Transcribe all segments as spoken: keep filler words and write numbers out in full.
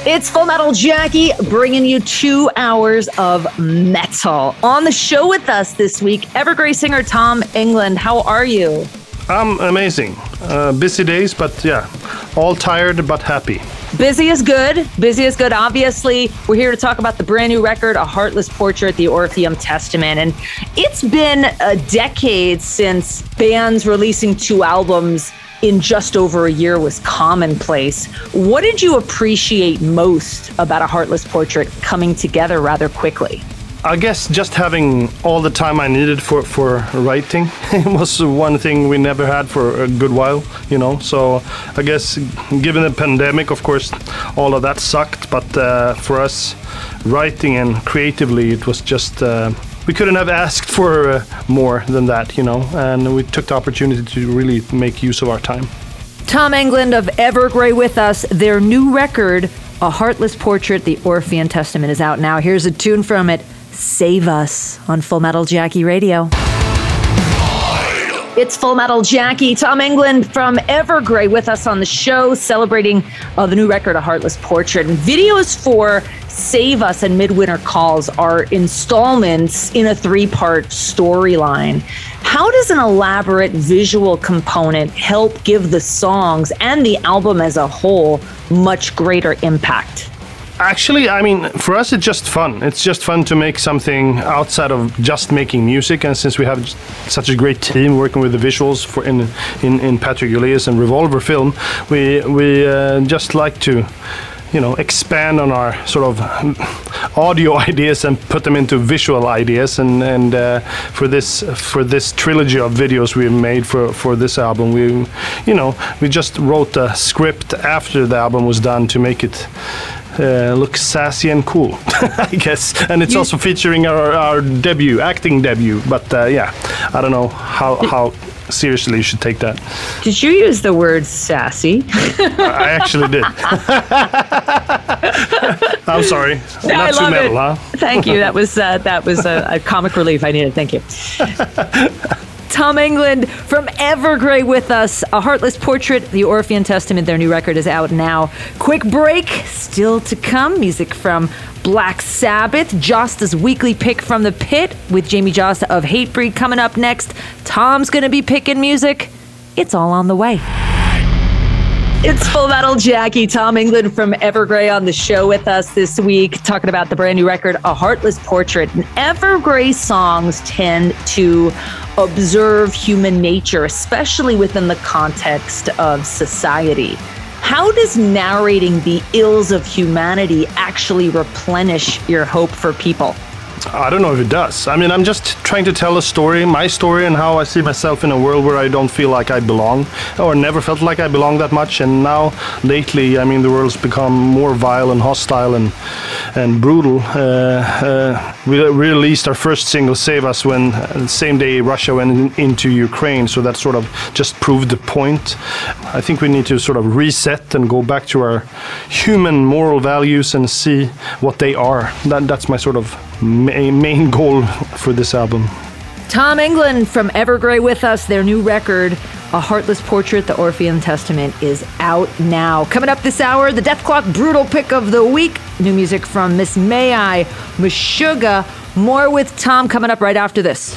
It's Full Metal Jackie bringing you two hours of metal. On the show with us this week, Evergrey singer Tom Englund. How are you? I'm amazing. Uh, busy days, but yeah, all tired but happy. Busy is good. Busy is good. Obviously, we're here to talk about the brand new record, A Heartless Portrait, the Orpheum Testament. And it's been a decade since bands releasing two albums in just over a year was commonplace. What did you appreciate most about A Heartless Portrait coming together rather quickly? I guess just having all the time I needed for, for writing was one thing we never had for a good while, you know. So I guess given the pandemic, of course, all of that sucked. But uh, for us, writing and creatively, it was just... Uh, we couldn't have asked for uh, more than that, you know, and we took the opportunity to really make use of our time. Tom Englund of Evergrey with us. Their new record, A Heartless Portrait, the Orpheum Testament, is out now. Here's a tune from it, Save Us, on Full Metal Jackie Radio. It's Full Metal Jackie. Tom Englund from Evergrey with us on the show, celebrating uh, the new record, A Heartless Portrait. And videos for Save Us and Midwinter Calls are installments in a three-part storyline. How does an elaborate visual component help give the songs and the album as a whole much greater impact? Actually, I mean, for us, it's just fun. It's just fun to make something outside of just making music. And since we have such a great team working with the visuals for in in, in Patrick Julius and Revolver Film, we we uh, just like to, you know, expand on our sort of audio ideas and put them into visual ideas. And and uh, for this for this trilogy of videos we made for for this album, we, you know, we just wrote a script after the album was done to make it Uh, look sassy and cool, I guess. And it's you, also featuring our, our debut, acting debut. But uh, yeah, I don't know how, how seriously you should take that. Did you use the word sassy? I actually did. I'm sorry. No, Not I too love metal, it. huh? Thank you. That was uh, that was a, a comic relief I needed. Thank you. Tom Englund from Evergrey with us. A Heartless Portrait, the Orpheum Testament. Their new record is out now. Quick break. Still to come. Music from Black Sabbath. Josta's weekly pick from the pit with Jamie Josta of Hatebreed coming up next. Tom's going to be picking music. It's all on the way. It's Full Metal Jackie. Tom Englund from Evergrey on the show with us this week, talking about the brand new record, A Heartless Portrait. And Evergrey songs tend to observe human nature, especially within the context of society. How does narrating the ills of humanity actually replenish your hope for people? I don't know if it does. I mean, I'm just trying to tell a story, my story, and how I see myself in a world where I don't feel like I belong, or never felt like I belong that much. And now, lately, I mean, the world's become more vile and hostile and and brutal. Uh, uh, we released our first single, Save Us, when uh, the same day Russia went in, into Ukraine. So that sort of just proved the point. I think we need to sort of reset and go back to our human moral values and see what they are. That, that's my sort of main goal for this album. Tom Englund from Evergrey with us. Their new record, A Heartless Portrait, the Orpheum Testament, is out now. Coming up this hour, the Dethklok Brutal Pick of the Week. New music from Miss May I, Meshuggah. More with Tom coming up right after this.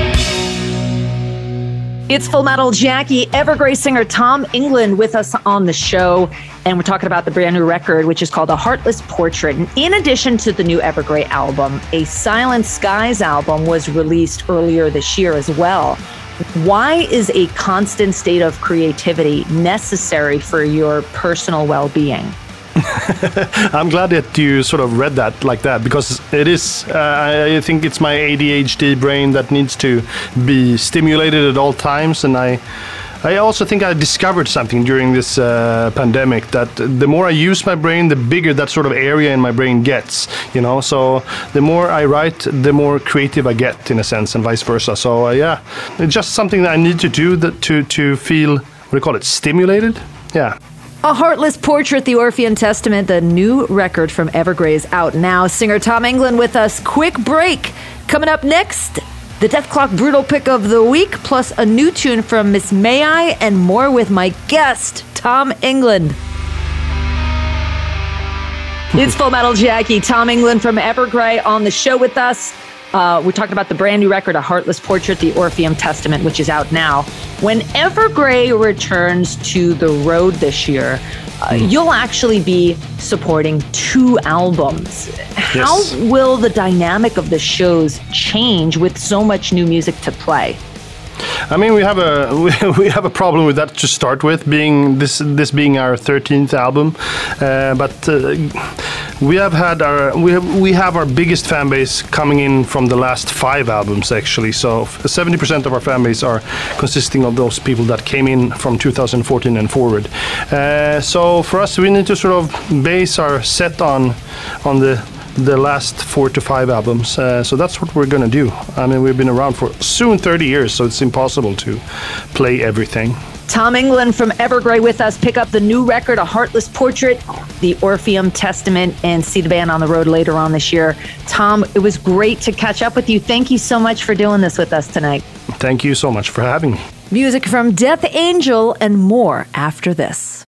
It's Full Metal Jackie. Evergrey singer Tom Englund with us on the show. And we're talking about the brand new record, which is called A Heartless Portrait. And in addition to the new Evergrey album, a Silent Skies album was released earlier this year as well. Why is a constant state of creativity necessary for your personal well-being? I'm glad that you sort of read that like that, because it is, uh, I think it's my A D H D brain that needs to be stimulated at all times. And I I also think I discovered something during this uh, pandemic, that the more I use my brain, the bigger that sort of area in my brain gets, you know. So the more I write, the more creative I get, in a sense, and vice versa. So uh, yeah, it's just something that I need to do that to, to feel, what do you call it, stimulated? Yeah. A Heartless Portrait, the Orpheum Testament, the new record from Evergrey is out now. Singer Tom Englund with us. Quick break. Coming up next, the Dethklok Brutal Pick of the Week, plus a new tune from Miss May I, and more with my guest, Tom Englund. It's Full Metal Jackie. Tom England from Evergrey on the show with us. Uh, we're talking about the brand new record, A Heartless Portrait, The Orpheum Testament, which is out now. When Evergrey returns to the road this year, uh, mm. you'll actually be supporting two albums. How yes. will the dynamic of the shows change with so much new music to play? I mean, we have a we, we have a problem with that to start with, being this this being our thirteenth album, uh, but uh, we have had our we have we have our biggest fan base coming in from the last five albums actually. So seventy percent of our fan base are consisting of those people that came in from two thousand fourteen and forward. Uh, so for us, we need to sort of base our set on on the. the last four to five albums. Uh, so that's what we're going to do. I mean, we've been around for soon thirty years, so it's impossible to play everything. Tom England from Evergrey with us. Pick up the new record, A Heartless Portrait, The Orpheum Testament, and see the band on the road later on this year. Tom, it was great to catch up with you. Thank you so much for doing this with us tonight. Thank you so much for having me. Music from Death Angel and more after this.